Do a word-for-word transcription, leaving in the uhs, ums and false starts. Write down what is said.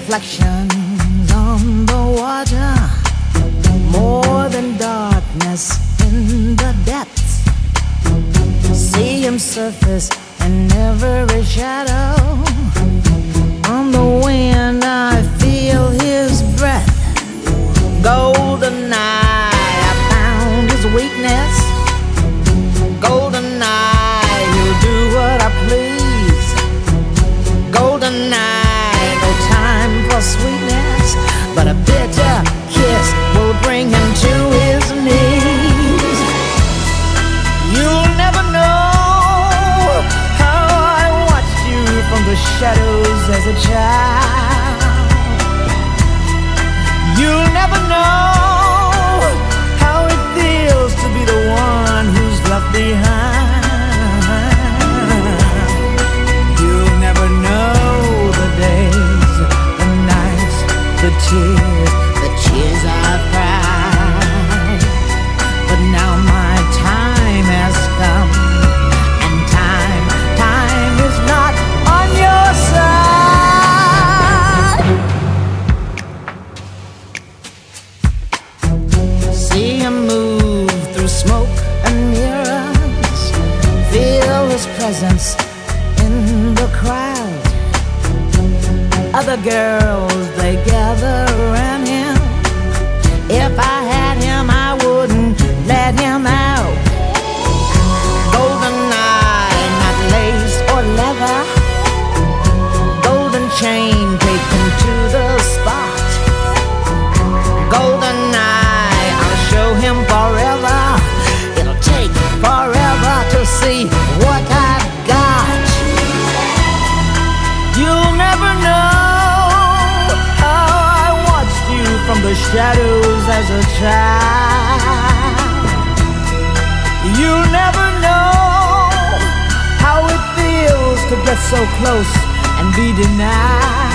reflections on the water, more than darkness in the depths. See him surface in every shadow. On the wind I feel his breath. Golden eye, I found his weakness. Golden eye, he'll do what I please. Golden eye, no time for sweetness, but a bitter kiss will bring him to his knees. You'll never know how I watched you from the shadows as a child. You'll never know how it feels to be the one who's left behind. You'll never know the days, the nights, the tears, the tears I've cried. But now my time has come, and time, time is not on your side. See him move through smoke and mirrors, feel his presence in the crowd. Other girls, they gather around him. If I had him, I wouldn't let him out. Golden eye, not lace or leather. Golden chain, take him to the spot. Golden eye, I'll show him forever. It'll take forever to see what I've got. You'll never know how I watched you from the shadows as a child. You'll never know how it feels to get so close and be denied.